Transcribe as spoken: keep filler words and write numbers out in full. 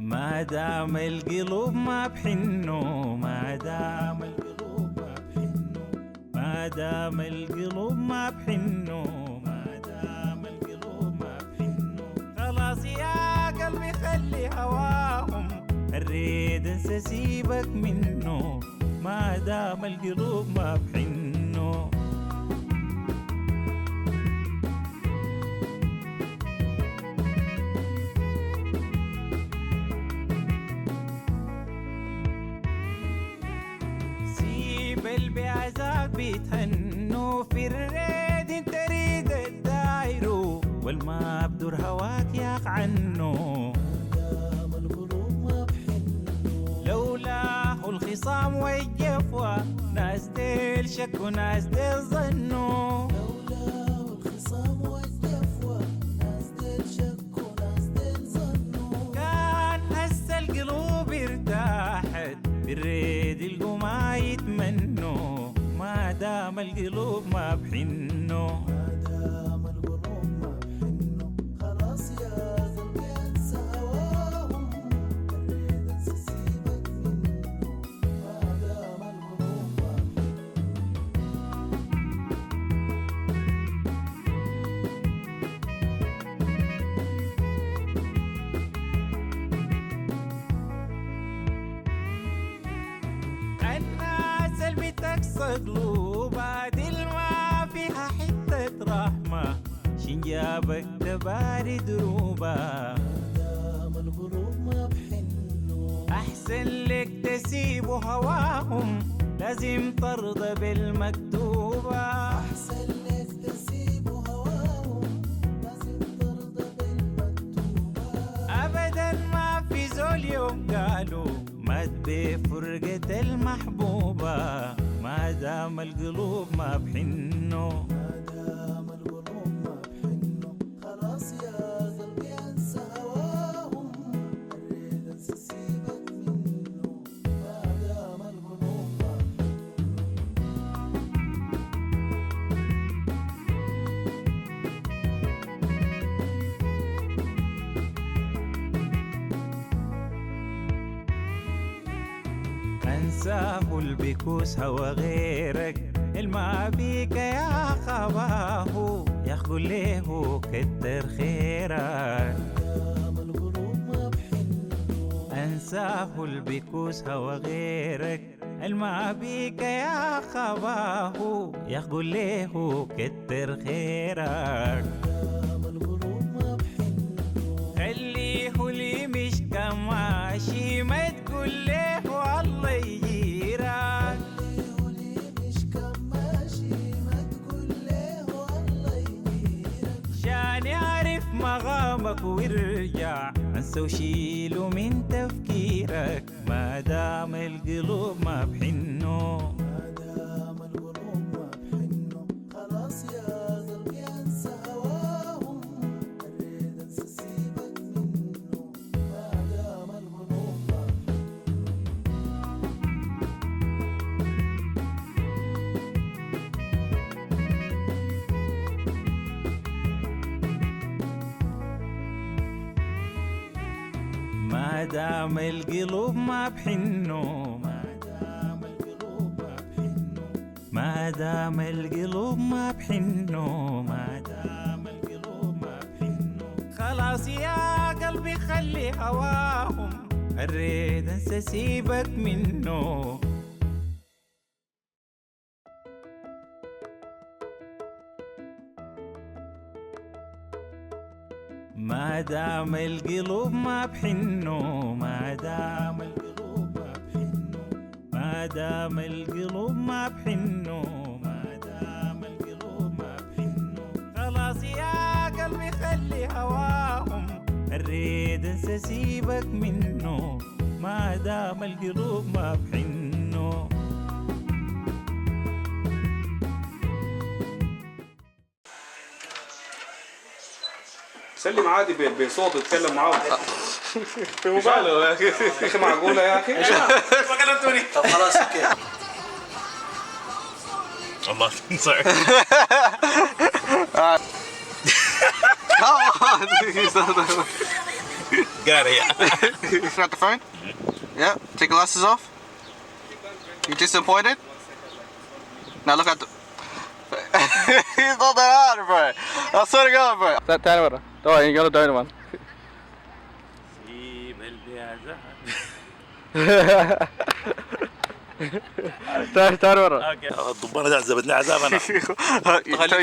ما دام القلوب ما بحنه، ما دام القلوب ما بحنه، ما دام القلوب ما بحنه، ما دام القلوب ما بحنه. خلاص يا قلبي خلي هواهم، الريد انسى سيبك منه، ما دام القلوب ما بحنه. البعزاك بيتهنوا في الريد انت ريد الدايرو، والما بدور هواك ياق عنه، دام القلوب ما بحنه. لولاه الخصام والجفوة، ناس ديل شك وناس ديل ظنوا، لولاه الخصام والجفوة، ناس ديل شك وناس ديل ظنوا. كان هسه القلوب ارتاحت بالريد القوا ما يتمنوا، ما دام القلوب ما بحنه، ما دام القلوب ما بحنه. خلاص يا قلبي انسى هواهم، الريد انسى سيبك منه، ما دام القلوب ما الناس اللي بتكسر قلوبها دي ما فيها حتة رحمة، شين جابك تباري دروبها، دام القلوب ما بحنه. أحسن لك تسيبوا هواهم، لازم ترضى بالمكتوبة، أحسن لك تسيبوا هواهم، لازم ترضى بالمكتوبة. أبدا ما في زول يوم قالوا مات بفرقة المحبوبة، ما دام القلوب ما بحنه، ما دام القلوب ما بحنه. خلاص يا قلبي انسى هواهم، الريد انسى سيبك منه، ما دام القلوب ما انساه البكوس هوى غيرك، الما بيك يا خباه ياخذ له كتر خيرك، دام القلوب ما بحنه. انساه البكوس هوى غيرك، الما بيك يا خباه ياخذ له كتر خيرك، دام القلوب ما بحنه. خليه لي مش كماشي، ما تقول له الله يجيرك، خليه لي مش كماشي، ما تقول له الله يجيرك. شان يعرف مغامك ويرجع، انسى وشيله من تفكيرك، ما دام القلوب ما بحنه، ما دام القلوب ما بحنه. خلاص يا قلبي انسى هواهم، الريد انسى سيبك منه، ما دام القلوب ما ما دام القلوب ما بحنه، ما دام القلوب ما بحنه، ما دام القلوب ما بحنه، ما دام القلوب ما بحنه. خلاص يا قلبي خلي هواهم، الريد انسى سيبك منه. ما دام القلوب ما بحنه، ما دام القلوب ما بحنه، ما دام القلوب ما بحنه، ما دام القلوب ما بحنه. خلاص يا قلبي خلي هواهم، الريد انسى سيبك منه، ما دام القلوب ما بحنه. سلم عادي بصوت يتكلم معاه في موبايله يا اخي. يا اخي معقوله يا اخي؟ ما كلمتوني. طب خلاص اوكي. والله سوري. Get out of here. You got the phone? Yeah. Take your glasses off. You disappointed? Now look at the. He's not that hard, bro. I swear to God, bro. That تاني مرة. طبعا يلا تاني مرة. سيب البيعة تاني تاني مرة. الضبانة ده عذبتني عذاب انا.